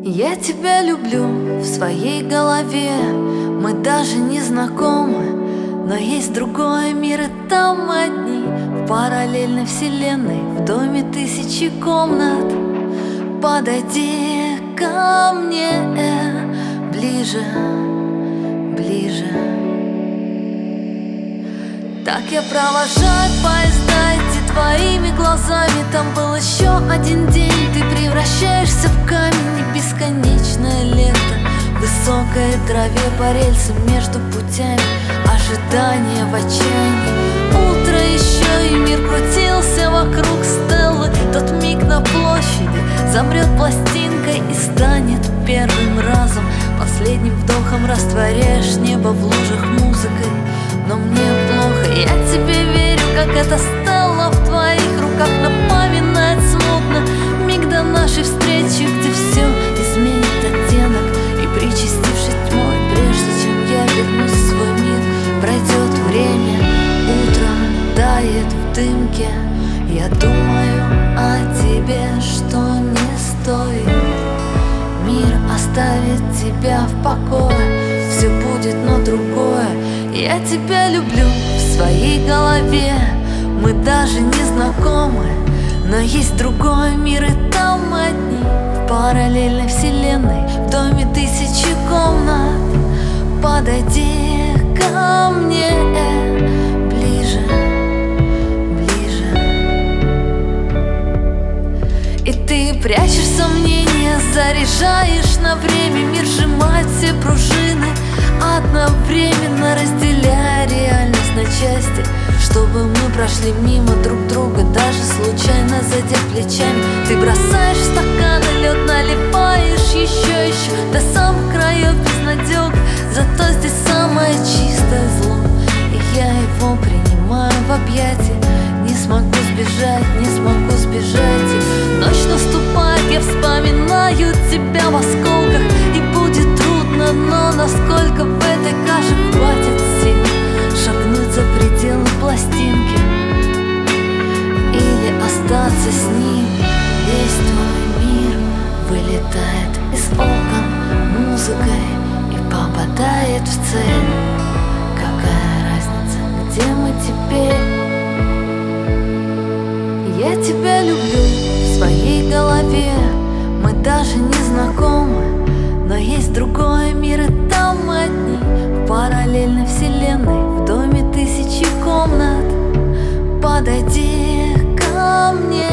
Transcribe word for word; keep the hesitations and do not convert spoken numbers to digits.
Я тебя люблю в своей голове. Мы даже не знакомы, но есть другой мир, и там мы одни. В параллельной вселенной, в доме тысячи комнат. Подойди ко мне ближе, ближе. Так я провожаю поезда, идти твоими глазами. Там был еще один день, ты превращаешься в камень. И бесконечное лето в высокой траве по рельсам между путями. Ожидание в отчаянии. Утро еще, и мир крутился вокруг Стеллы. Тот миг на площади замрет пластинкой и станет первым разом. Последним вдохом растворяешь небо в лужах музыкой. Но мне плохо, я тебе верю, как эта Стелла в твоих руках напоминает смутно миг до нашей встречи, где все изменит оттенок. И причастившись тьмой, прежде чем я вернусь в свой мир, пройдет время, утро тает в дымке. Я думаю о тебе, что не стоит мир оставит тебя в покое. Все будет, но другое. Я тебя люблю в своей голове. Мы даже не знакомы, но есть другой мир, и там мы одни. В параллельной вселенной, в доме тысячи комнат. Подойди ко мне ближе, ближе. И ты прячешь сомнения, заряжаешь на время. Мир сжимает все пружины, одновременно разделяя реальность на части, чтобы мы прошли мимо друг друга, даже случайно задев плечами. Ты бросаешь стаканы, лед наливаешь еще, еще до самых краев безнадег. Зато здесь самое чистое зло, и я его принимаю в объятия. Не смогу сбежать, не смогу сбежать. И ночь наступает, я вспоминаю тебя в осколках. И будет трудно, но насколько в этой каше хватит сил шагнуть за пределы пластинки или остаться с ним. Весь твой мир вылетает из окон музыкой и попадает в цель. Какая разница, где мы теперь? Я тебя люблю в своей голове. Мы даже не знакомы, но есть другой мир, и там мы одни. В параллельной вселенной, в доме тысячи комнат. Подойди ко мне